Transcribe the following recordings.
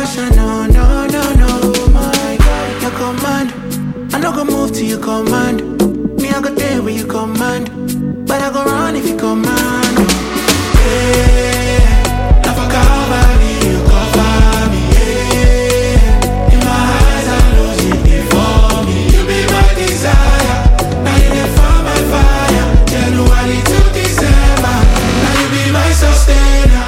passion, no, no, no, no. My God, your command, I no go move till you command. Me, I go there where you command, but I go run if you command. Yeah, love a Calvary, you cover me. Yeah, in my eyes I lose you before me. You be my desire, now you there for my fire. January to December, now you be my sustainer.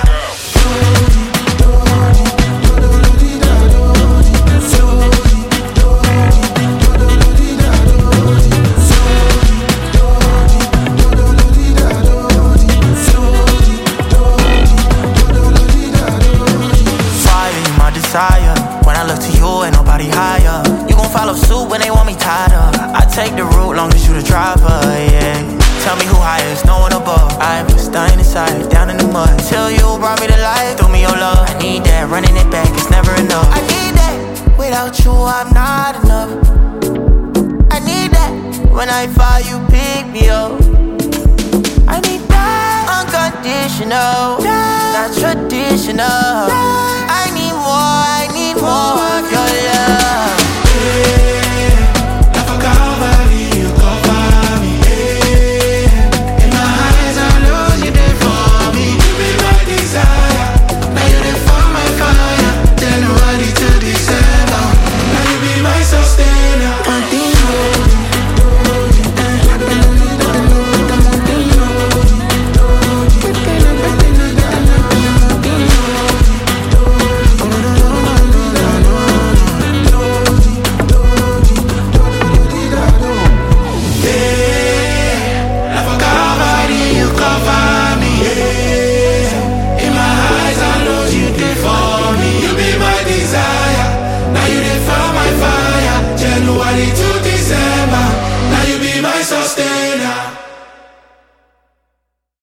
When I look to you, ain't nobody higher. You gon' follow suit when they want me tied up. I take the route, long as you the driver, yeah. Tell me who highest, no one above. I've been stunned inside, down in the mud. Till you brought me to life, throw me your love. I need that, running it back, it's never enough. I need that, without you I'm not enough. I need that, when I fall you pick me up. I need that, unconditional, not traditional.